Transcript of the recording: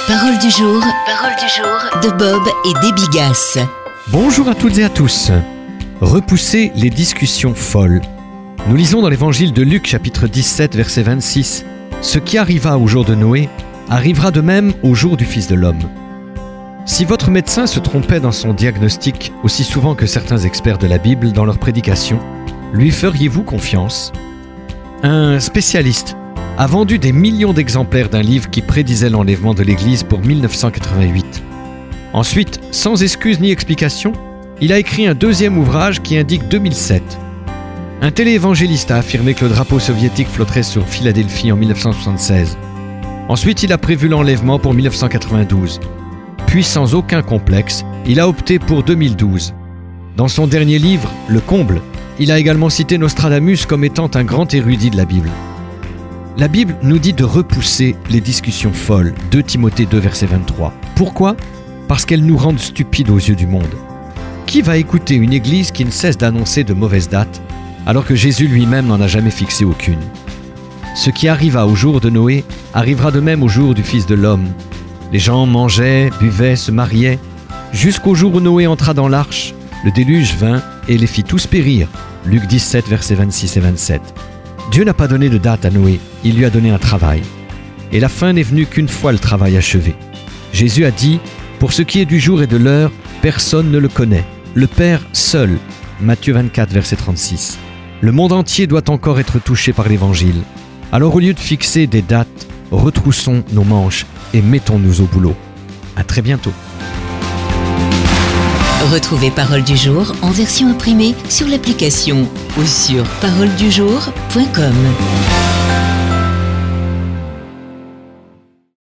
Parole du jour de Bob et Debbie Gass. Bonjour à toutes et à tous. Repousser les discussions folles. Nous lisons dans l'évangile de Luc, chapitre 17, verset 26. « Ce qui arriva au jour de Noé arrivera de même au jour du Fils de l'homme. » Si votre médecin se trompait dans son diagnostic aussi souvent que certains experts de la Bible dans leur prédication, lui feriez-vous confiance ? Un spécialiste a vendu des millions d'exemplaires d'un livre qui prédisait l'enlèvement de l'Église pour 1988. Ensuite, sans excuse ni explication, il a écrit un deuxième ouvrage qui indique 2007. Un téléévangéliste a affirmé que le drapeau soviétique flotterait sur Philadelphie en 1976. Ensuite, il a prévu l'enlèvement pour 1992. Puis, sans aucun complexe, il a opté pour 2012. Dans son dernier livre, Le Comble, il a également cité Nostradamus comme étant un grand érudit de la Bible. La Bible nous dit de repousser les discussions folles, 2 Timothée 2, verset 23. Pourquoi ? Parce qu'elles nous rendent stupides aux yeux du monde. Qui va écouter une église qui ne cesse d'annoncer de mauvaises dates, alors que Jésus lui-même n'en a jamais fixé aucune ? Ce qui arriva au jour de Noé arrivera de même au jour du Fils de l'homme. Les gens mangeaient, buvaient, se mariaient, jusqu'au jour où Noé entra dans l'arche. Le déluge vint et les fit tous périr. Luc 17, versets 26 et 27. Dieu n'a pas donné de date à Noé, il lui a donné un travail. Et la fin n'est venue qu'une fois le travail achevé. Jésus a dit, pour ce qui est du jour et de l'heure, personne ne le connaît. Le Père seul. Matthieu 24, verset 36. Le monde entier doit encore être touché par l'Évangile. Alors au lieu de fixer des dates, retroussons nos manches et mettons-nous au boulot. À très bientôt. Retrouvez Parole du jour en version imprimée sur l'application ou sur paroledujour.com.